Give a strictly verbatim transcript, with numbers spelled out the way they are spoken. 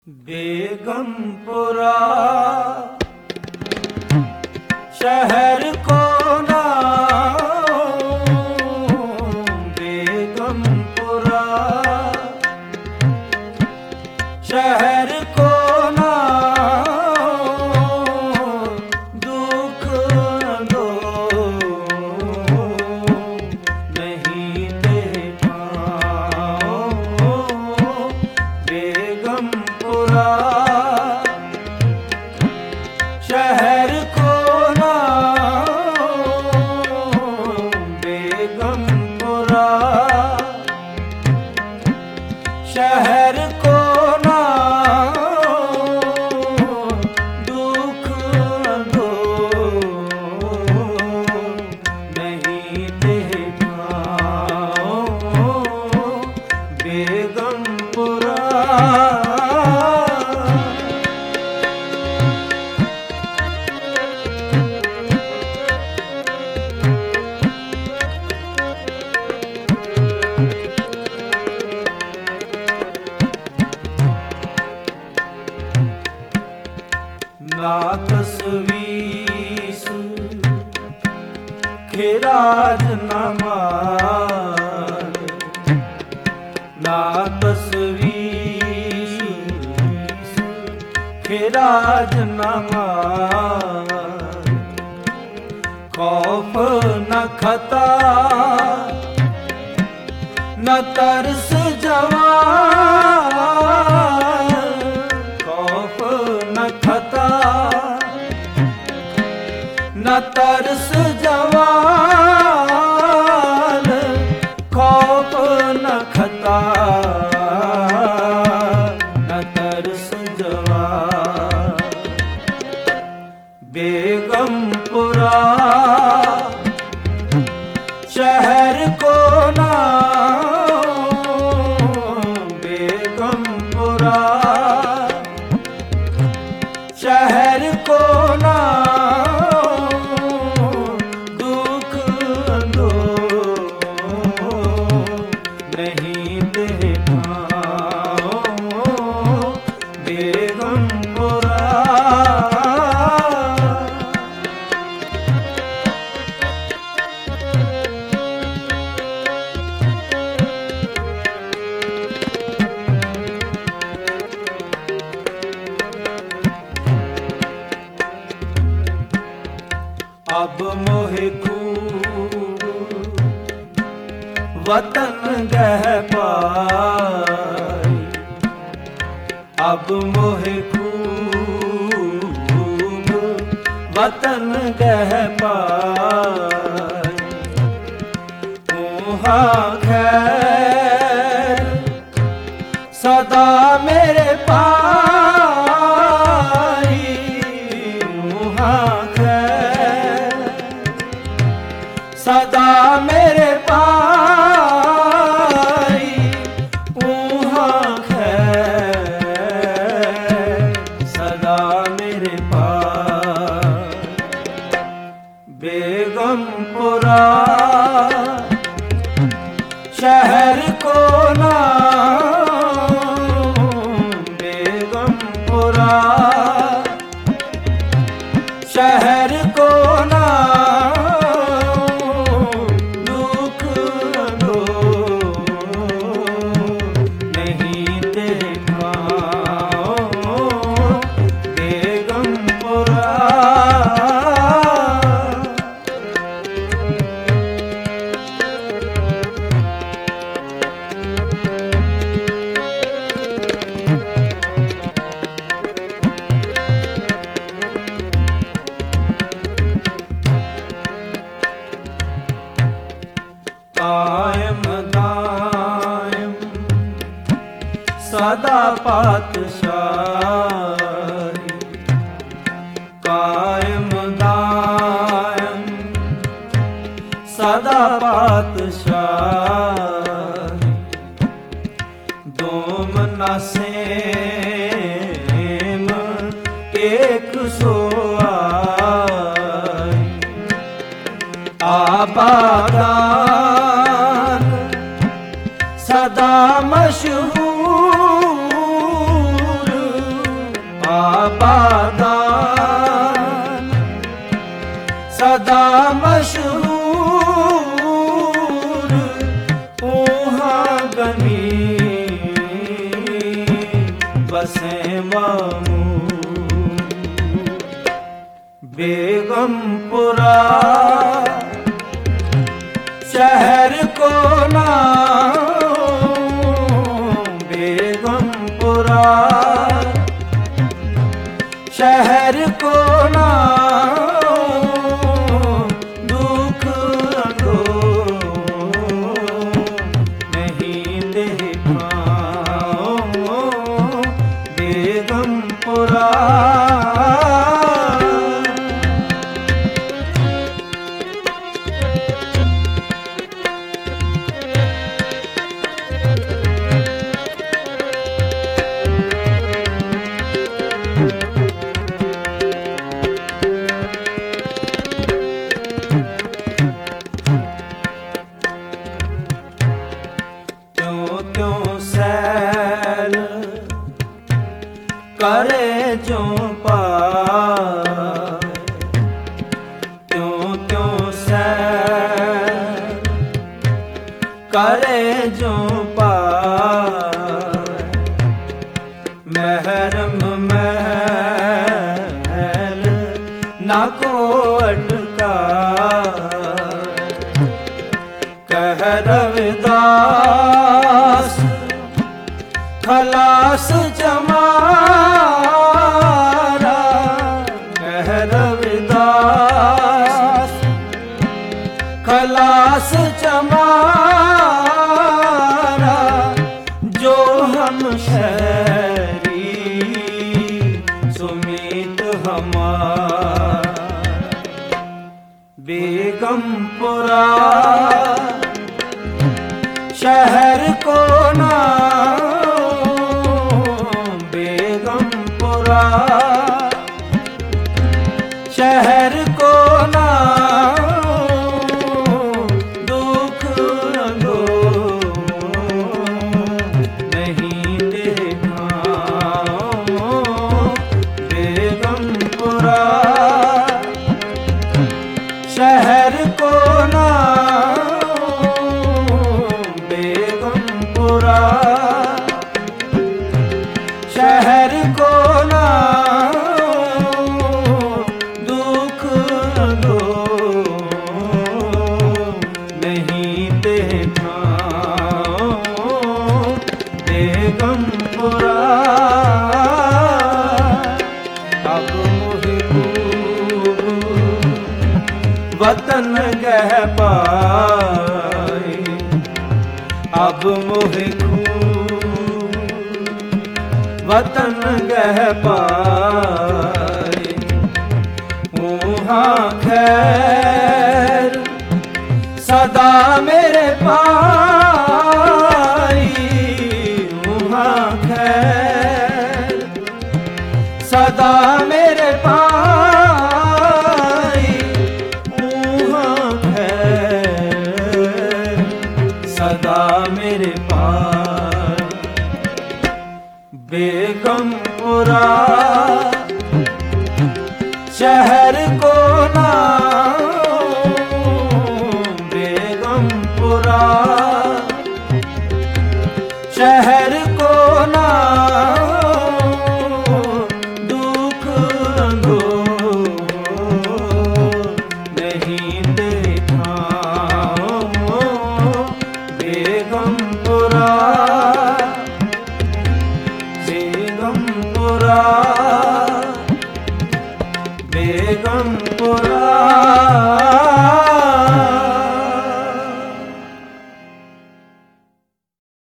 बेगमपुरा शहर को नाम, बेगमपुरा शहर को नाम, दुख दो नहीं दे पाओ। बेगमपुरा शहर को नाम, बेगमपुरा शहर को नाम, दुख दो नहीं दे पाओ। बेगमपुरा ना तस्वीस खिराज न मार, ना तस्वीस खिराज न मार, खौफ न खता न तरस जवान, खौफ न खता न तरस जवान, खौफ न खता न तरस जवान। बेगमपुरा शहर को नाम, बेगमपुरा शहर को नाम, दुख दो नहीं दे पाओ। बेगमपुरा अब मोहे खूब वतन गह पाई, अब मोहे खूब वतन गह पाई। वहाँ खैर सदा मेरे पाई, वहाँ सदा मेरे पाई, वहाँ खैर सदा मेरे पाई। बेगमपुरा शहर को नाम, बेगमपुरा शहर को कायम दायम सदा पातशाही, कायम दायम सदा पातशाही। दोम न सेम एक सो आई, आबादान सदा मशहूर, बसे मामू बेगमपुरा शहर को नाम बेगमपुरा शहर को नाम दुख अंधो नहीं देखा बेगमपुरा करे जो पाए त्यों त्यों सैर करे जो पाए महरम महल ना को अटका कह रविदास खलास जमारा कह रविदास खलास जमारा जो हम शहरी सुमित हमारा बेगमपुरा शहर को नाम बेगमपुरा शहर को नाम दुख अंधो नहीं देखा बेगमपुरा शहर को शहर को नाम दुख अंधो नहीं देखा बेगमपुरा अब मोहि वतन गह पाए अब मोहि वतन गह पाए वहाँ खैर सदा मेरे पाई वहाँ खैर सदा मेरे पाई वहाँ खैर सदा मेरे पाई बेगमपुरा शहर को नाम बेगमपुरा शहर को नाम दुख अंधो नहीं देखा बेगमपुरा बेगमपुरा बेगमपुरा